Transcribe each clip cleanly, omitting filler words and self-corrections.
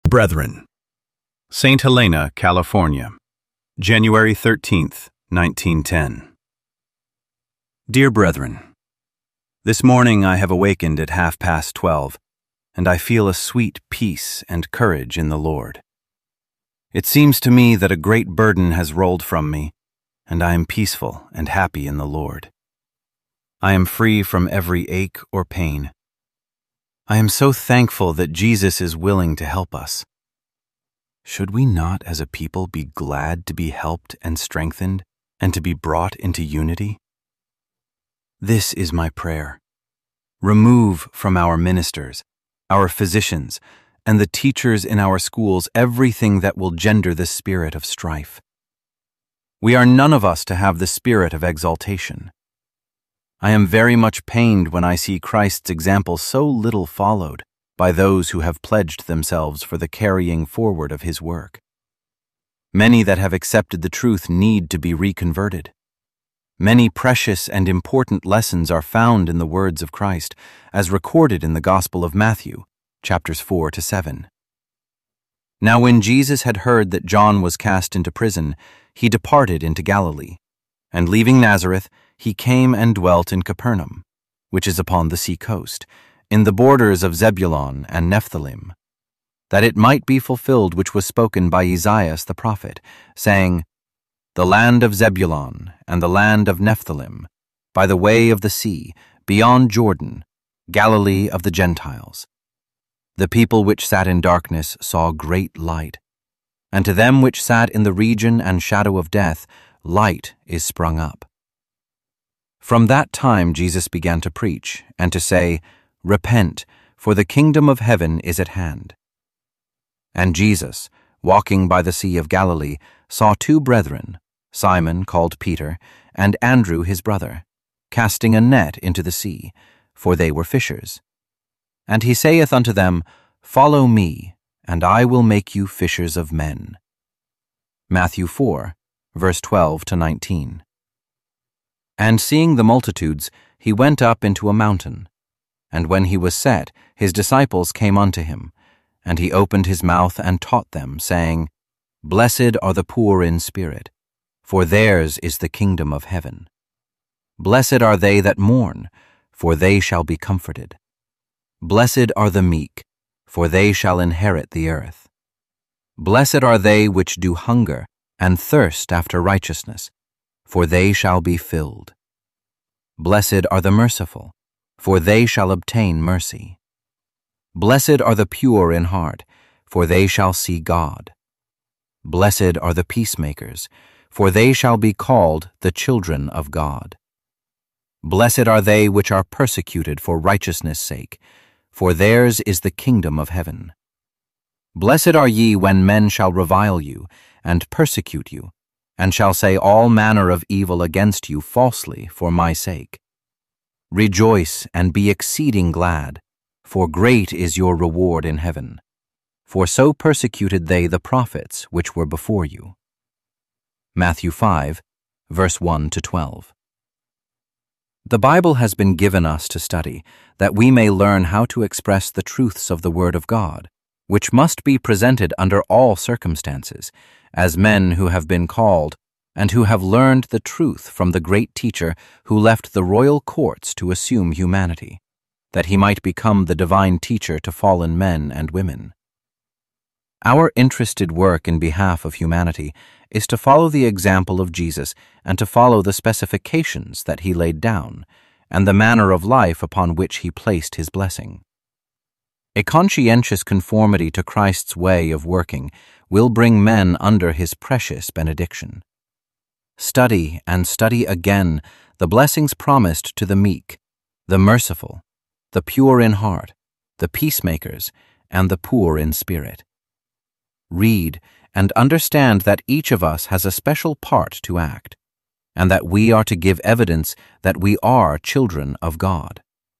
Brethren, St. Helena, California, January 13th, 1910. Dear brethren, this morning I have awakened at 12:30, and I feel a sweet peace and courage in the Lord. It seems to me that a great burden has rolled from me, and I am peaceful and happy in the Lord. I am free from every ache or pain. I am so thankful that Jesus is willing to help us. Should we not as a people be glad to be helped and strengthened and to be brought into unity? This is my prayer. Remove from our ministers, our physicians, and the teachers in our schools everything that will gender the spirit of strife. We are none of us to have the spirit of exaltation. I am very much pained when I see Christ's example so little followed by those who have pledged themselves for the carrying forward of his work. Many that have accepted the truth need to be reconverted. Many precious and important lessons are found in the words of Christ, as recorded in the Gospel of Matthew, chapters 4-7. Now when Jesus had heard that John was cast into prison, he departed into Galilee, and leaving Nazareth, he came and dwelt in Capernaum, which is upon the sea coast, in the borders of Zebulun and Nephthalim, that it might be fulfilled which was spoken by Isaiah the prophet, saying, The land of Zebulun and the land of Nephthalim, by the way of the sea, beyond Jordan, Galilee of the Gentiles. The people which sat in darkness saw great light, and to them which sat in the region and shadow of death, light is sprung up. From that time Jesus began to preach, and to say, Repent, for the kingdom of heaven is at hand. And Jesus, walking by the sea of Galilee, saw two brethren, Simon called Peter, and Andrew his brother, casting a net into the sea, for they were fishers. And he saith unto them, Follow me, and I will make you fishers of men. Matthew 4, verse 12-19. And seeing the multitudes, he went up into a mountain. And when he was set, his disciples came unto him, and he opened his mouth and taught them, saying, Blessed are the poor in spirit, for theirs is the kingdom of heaven. Blessed are they that mourn, for they shall be comforted. Blessed are the meek, for they shall inherit the earth. Blessed are they which do hunger and thirst after righteousness, for they shall be filled. Blessed are the merciful, for they shall obtain mercy. Blessed are the pure in heart, for they shall see God. Blessed are the peacemakers, for they shall be called the children of God. Blessed are they which are persecuted for righteousness' sake, for theirs is the kingdom of heaven. Blessed are ye when men shall revile you, and persecute you, and shall say all manner of evil against you falsely for my sake. Rejoice and be exceeding glad, for great is your reward in heaven. For so persecuted they the prophets which were before you. Matthew 5, verse 1-12. The Bible has been given us to study, that we may learn how to express the truths of the Word of God, which must be presented under all circumstances, as men who have been called, and who have learned the truth from the great teacher who left the royal courts to assume humanity, that he might become the divine teacher to fallen men and women. Our interested work in behalf of humanity is to follow the example of Jesus and to follow the specifications that he laid down, and the manner of life upon which he placed his blessing. A conscientious conformity to Christ's way of working will bring men under his precious benediction. Study and study again the blessings promised to the meek, the merciful, the pure in heart, the peacemakers, and the poor in spirit. Read and understand that each of us has a special part to act, and that we are to give evidence that we are children of God.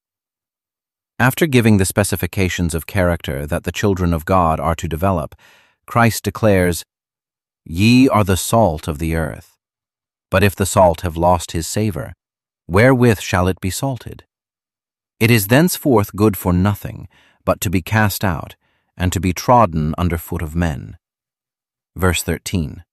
After giving the specifications of character that the children of God are to develop, Christ declares, Ye are the salt of the earth. But if the salt have lost his savor, wherewith shall it be salted? It is thenceforth good for nothing, but to be cast out, and to be trodden under foot of men. Verse 13.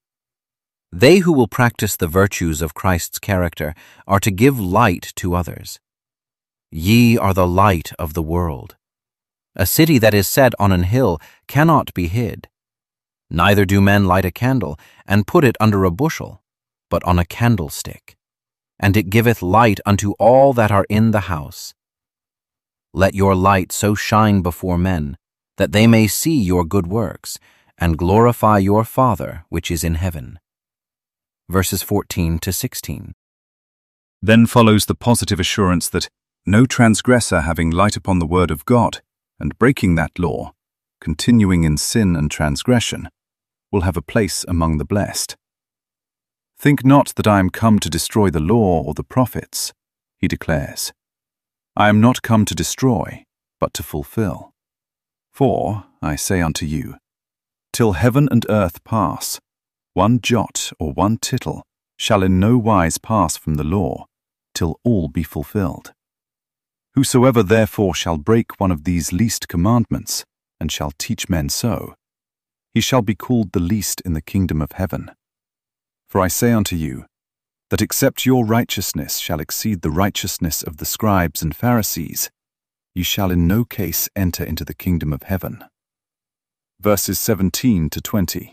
They who will practice the virtues of Christ's character are to give light to others. Ye are the light of the world. A city that is set on an hill cannot be hid. Neither do men light a candle and put it under a bushel, but on a candlestick, and it giveth light unto all that are in the house. Let your light so shine before men, that they may see your good works, and glorify your Father which is in heaven. Verses 14 to 16. Then follows the positive assurance that no transgressor having light upon the word of God, and breaking that law, continuing in sin and transgression, will have a place among the blessed. Think not that I am come to destroy the law or the prophets, he declares. I am not come to destroy, but to fulfill. For, I say unto you, till heaven and earth pass, one jot or one tittle shall in no wise pass from the law, till all be fulfilled. Whosoever therefore shall break one of these least commandments, and shall teach men so, he shall be called the least in the kingdom of heaven. For I say unto you, that except your righteousness shall exceed the righteousness of the scribes and Pharisees, ye shall in no case enter into the kingdom of heaven. Verses 17 to 20.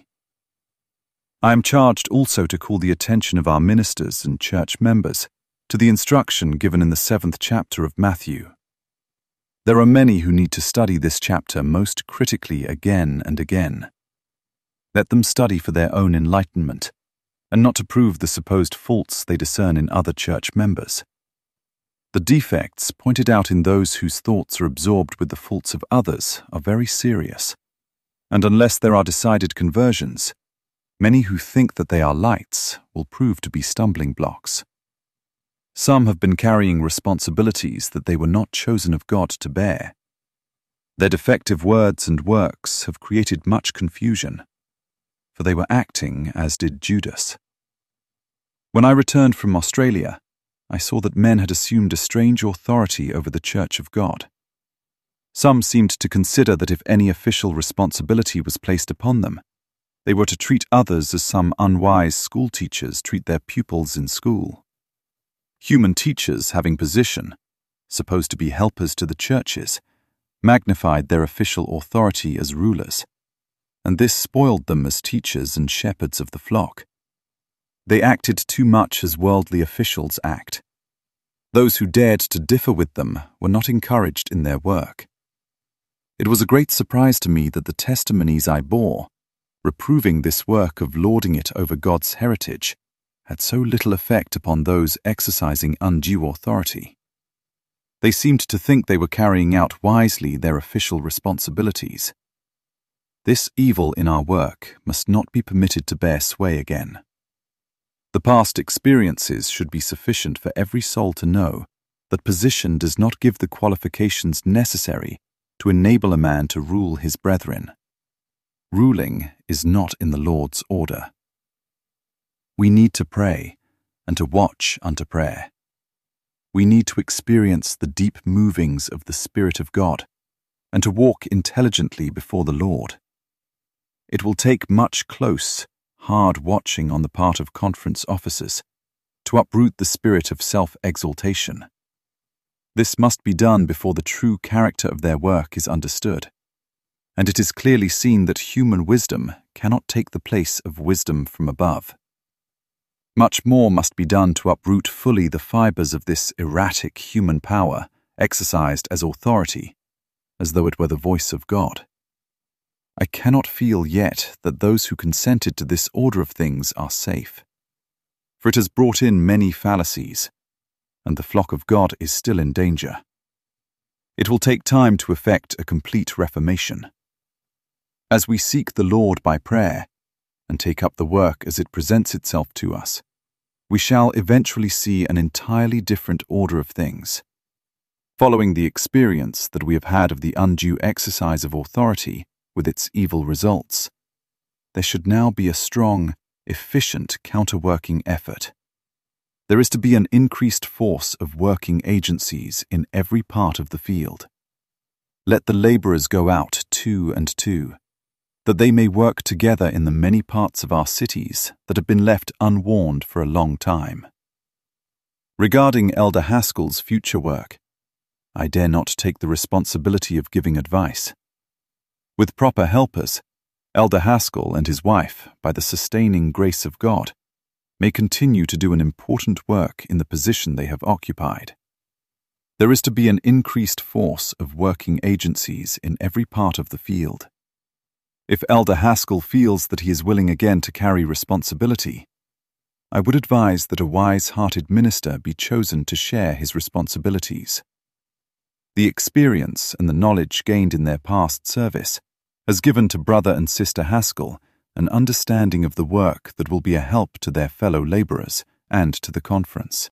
I am charged also to call the attention of our ministers and church members to the instruction given in the 7th chapter of Matthew. There are many who need to study this chapter most critically again and again. Let them study for their own enlightenment, and not to prove the supposed faults they discern in other church members. The defects pointed out in those whose thoughts are absorbed with the faults of others are very serious, and unless there are decided conversions, many who think that they are lights will prove to be stumbling blocks. Some have been carrying responsibilities that they were not chosen of God to bear. Their defective words and works have created much confusion, for they were acting as did Judas. When I returned from Australia, I saw that men had assumed a strange authority over the Church of God. Some seemed to consider that if any official responsibility was placed upon them, they were to treat others as some unwise schoolteachers treat their pupils in school. Human teachers having position, supposed to be helpers to the churches, magnified their official authority as rulers, and this spoiled them as teachers and shepherds of the flock. They acted too much as worldly officials act. Those who dared to differ with them were not encouraged in their work. It was a great surprise to me that the testimonies I bore, reproving this work of lording it over God's heritage, had so little effect upon those exercising undue authority. They seemed to think they were carrying out wisely their official responsibilities. This evil in our work must not be permitted to bear sway again. The past experiences should be sufficient for every soul to know that position does not give the qualifications necessary to enable a man to rule his brethren. Ruling is not in the Lord's order. We need to pray and to watch unto prayer. We need to experience the deep movings of the Spirit of God and to walk intelligently before the Lord. It will take much close, hard watching on the part of conference officers to uproot the spirit of self-exaltation. This must be done before the true character of their work is understood, and it is clearly seen that human wisdom cannot take the place of wisdom from above. Much more must be done to uproot fully the fibers of this erratic human power exercised as authority, as though it were the voice of God. I cannot feel yet that those who consented to this order of things are safe, for it has brought in many fallacies, and the flock of God is still in danger. It will take time to effect a complete reformation. As we seek the Lord by prayer, and take up the work as it presents itself to us, we shall eventually see an entirely different order of things. Following the experience that we have had of the undue exercise of authority with its evil results, there should now be a strong, efficient counterworking effort. There is to be an increased force of working agencies in every part of the field. Let the laborers go out 2 and 2, that they may work together in the many parts of our cities that have been left unwarned for a long time. Regarding Elder Haskell's future work, I dare not take the responsibility of giving advice. With proper helpers, Elder Haskell and his wife, by the sustaining grace of God, may continue to do an important work in the position they have occupied. There is to be an increased force of working agencies in every part of the field. If Elder Haskell feels that he is willing again to carry responsibility, I would advise that a wise-hearted minister be chosen to share his responsibilities. The experience and the knowledge gained in their past service has given to Brother and Sister Haskell an understanding of the work that will be a help to their fellow laborers and to the conference.